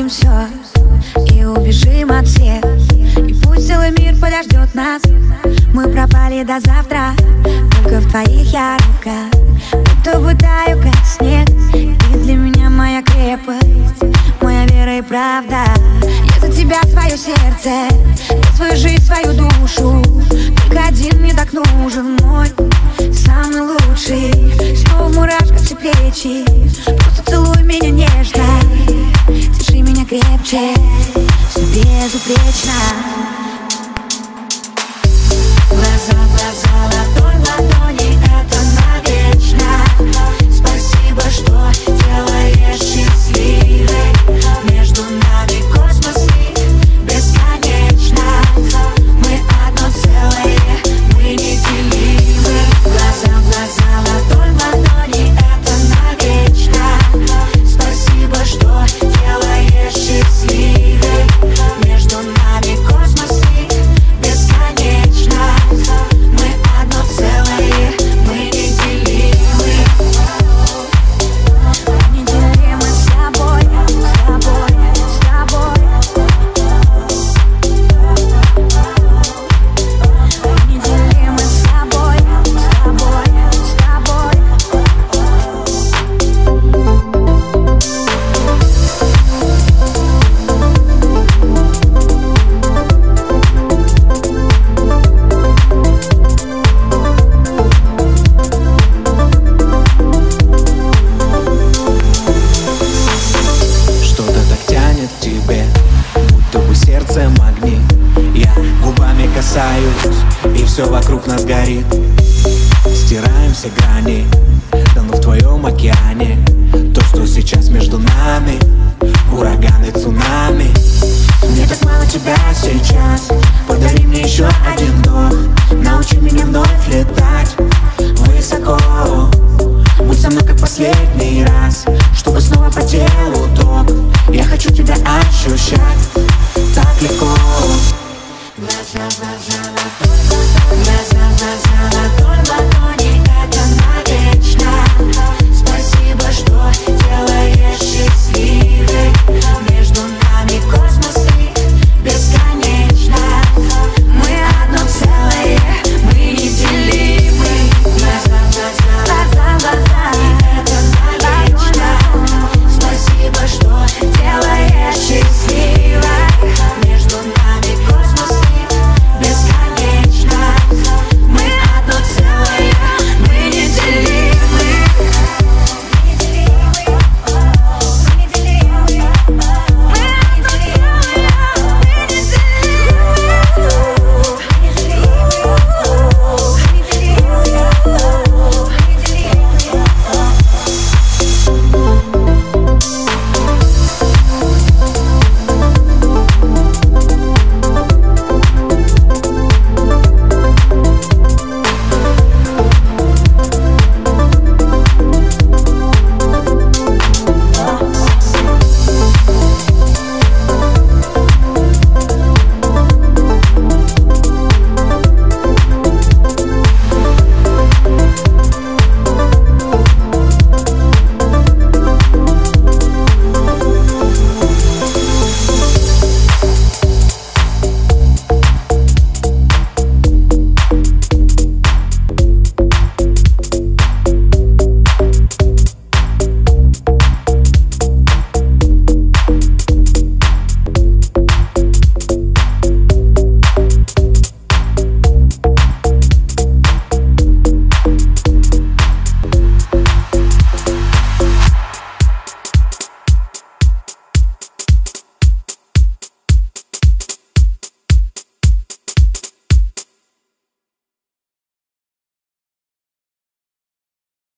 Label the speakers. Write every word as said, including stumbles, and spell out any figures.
Speaker 1: Бросим все и убежим от всех, и пусть целый мир подождет нас. Мы пропали до завтра, только в твоих я руках, будто бы таю, как снег. Ты для меня моя крепость, моя вера и правда. Я за тебя свое сердце, я свою жизнь, свою душу. Только один мне так нужен, мой самый лучший. Снова в мурашках все плечи, просто целуй меня нежно, держи меня крепче, все безупречно. Глаза в глаза, ладонь в ладони, это навечно. Спасибо, что делаешь счастливой. Между нами космос и бесконечно. Мы одно целое, мы неделимы. Глаза в глаза, ладонь в ладони, это навечно. Спасибо, что делаешь счастливой. Между нами космос и бесконечно. Мы одно целое, мы неделимы. Мы неделимы с тобой, с тобой, с тобой. Мы неделимы с тобой, с тобой, с тобой.
Speaker 2: Что-то так тянет к тебе, будто бы сердце магнит. Я губами касаюсь, и все вокруг нас горит. Стираем все грани, тону в твоем океане. То, что сейчас между нами, ураганы, цунами. Мне так мало тебя сейчас, подари мне еще один вдох. Научи меня вновь летать высоко. Будь со мной как последний раз,